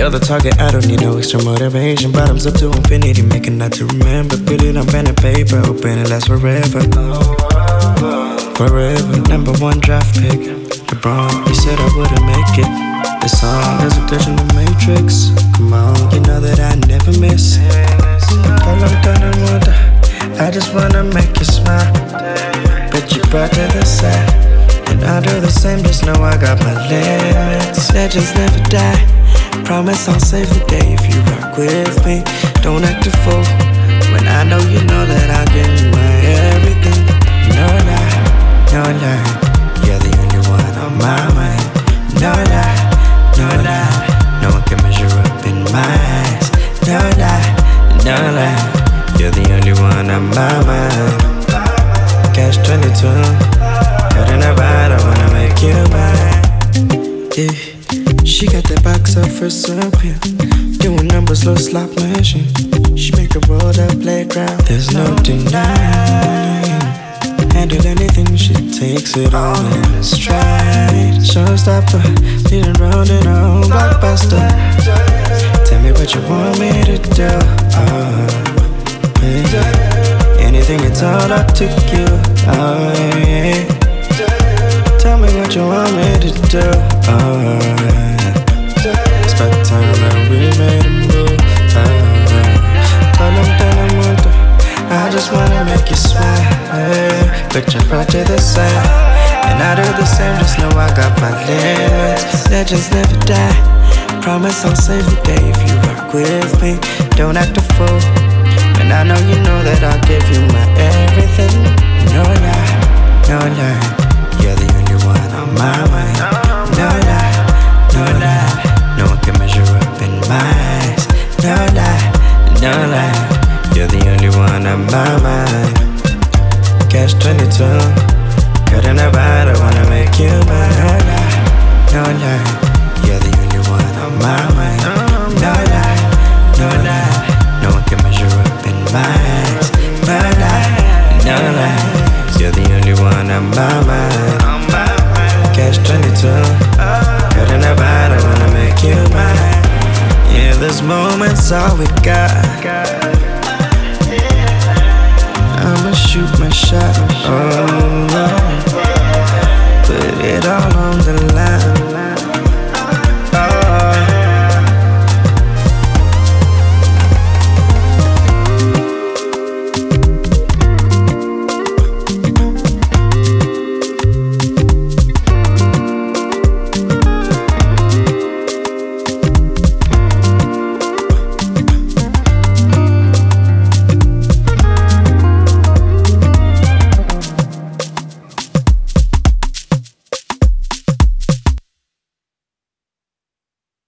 You're the target, I don't need no extra motivation. Bottoms up to infinity, making not to remember. Put it on pen and paper, hoping it lasts forever. Forever, number one draft pick. LeBron, you said I wouldn't make it. This song is a glitch in the matrix. Come on, you know that I never miss. All I'm gonna wonder, I just wanna make you smile. But you brought to the side, and I'll do the same, just know I got my limits. Legends never die, promise I'll save the day if you rock with me. Don't act a fool, when I know you know that I'll give you my everything. No lie, no lie, you're the only one on my mind. No lie, no lie, no one can measure up in my eyes. No lie, no lie, you're the only one on my mind. Catch 22, cutting a ride, I wanna make you mine. Yeah, she got that box office appeal, doing numbers, low slot machine. She make a roll up playground, there's no denying. Handle anything, she takes it all in stride. Showstopper, feeling round and on, blockbuster. Tell me what you want me to do. Yeah. Anything, it's all up to you. Yeah. Tell me what you want me to do. It's about time that we made a move. I just wanna make you smile. Put your pride to the side, and I do the same, just know I got my limits. Legends never die, promise I'll save the day if you rock with me. Don't act a fool, and I know you know that I'll give you my everything. No lie, no lie, you're the only one on my mind. No lie, no lie, no one can measure up in my eyes. No lie, no lie, you're the only one on my mind. Catch 22, cutting a ride, I wanna make you mine. No lie, no lie, you're the only one on my mind. No lie, no lie, no one can measure up in my eyes. No lie, no lie, you're the only one on my mind. Catch 22, cutting a ride, I wanna make you mine. Yeah, this moment's all we got. I'ma shoot my shot.